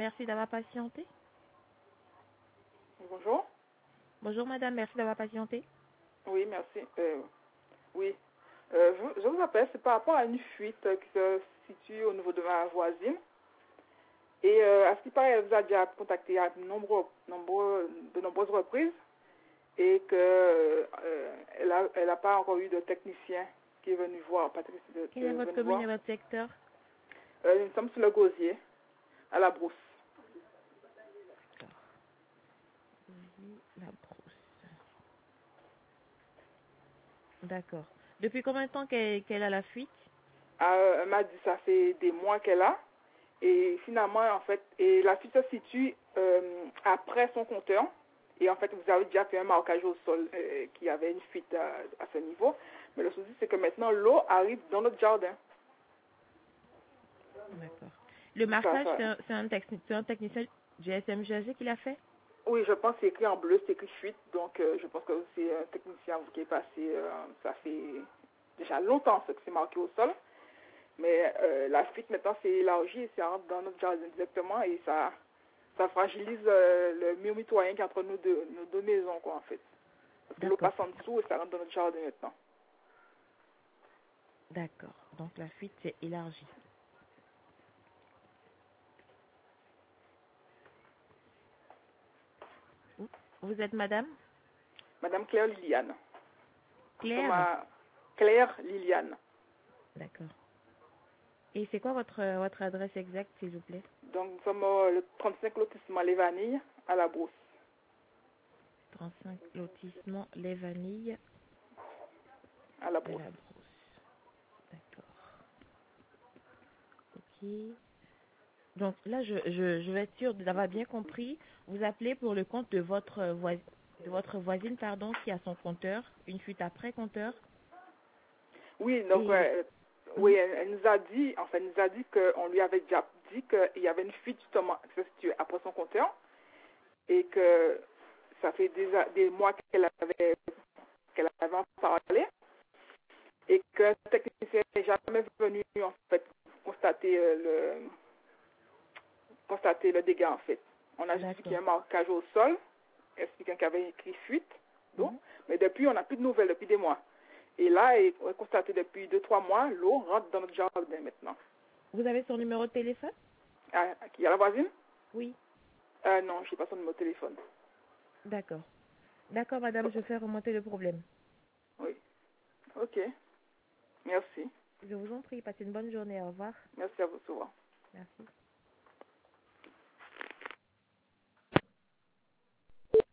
Merci d'avoir patienté. Bonjour. Bonjour madame, merci d'avoir patienté. Oui, merci. Oui. Je vous appelle, c'est par rapport à une fuite qui se situe au niveau de ma voisine. Et à ce qui paraît, elle vous a déjà contacté à de nombreuses reprises et que elle a pas encore eu de technicien qui est venu voir. Quelle est votre commune et votre secteur? Nous sommes sur le gosier, à la brousse. La brousse. D'accord. Depuis combien de temps qu'elle a la fuite? Elle m'a dit ça fait des mois qu'elle a. Et finalement, en fait, et la fuite se situe après son compteur. Et en fait, vous avez déjà fait un marquage au sol qui avait une fuite à ce niveau. Mais le souci, c'est que maintenant, l'eau arrive dans notre jardin. D'accord. Le marquage, c'est un technicien GSM GSG qui l'a fait? Oui, je pense que c'est écrit en bleu, c'est écrit fuite. Donc, je pense que c'est un technicien qui est passé. Ça fait déjà longtemps que c'est marqué au sol. Mais la fuite, maintenant, c'est élargi et ça rentre dans notre jardin directement. Et ça fragilise le mur mitoyen qui est entre nos deux maisons, quoi, en fait. Parce que l'eau passe en dessous et ça rentre dans notre jardin maintenant. D'accord. Donc, la fuite s'est élargie. Vous êtes madame? Madame Claire Liliane. Claire? Claire Liliane. D'accord. Et c'est quoi votre adresse exacte, s'il vous plaît? Donc, nous sommes le 35 lotissement Les Vanilles, à la Brousse. 35 lotissement Les Vanilles. À la Brousse. D'accord. Ok. Donc là, je vais être sûre d'avoir bien compris. Vous appelez pour le compte de votre voisine, pardon, qui a son compteur, une fuite après compteur. Oui, donc, oui, elle nous a dit, enfin, elle nous a dit qu'on lui avait déjà dit qu'il y avait une fuite justement qui se situait après son compteur et que ça fait des mois qu'elle avait en parlé et que le technicien n'est jamais venu en fait constater le dégât en fait. On a juste vu qu'il y a un marquage au sol, expliquant qu'il y avait écrit fuite d'eau, mais depuis on n'a plus de nouvelles depuis des mois. Et là, on a constaté depuis 2-3 mois, l'eau rentre dans notre jardin maintenant. Vous avez son numéro de téléphone? Qui a la voisine? Oui. Non, je n'ai pas son numéro de téléphone. D'accord. D'accord, madame, je fais remonter le problème. Oui. Ok. Merci. Je vous en prie, passez une bonne journée. Au revoir. Merci à vous souvent. Merci.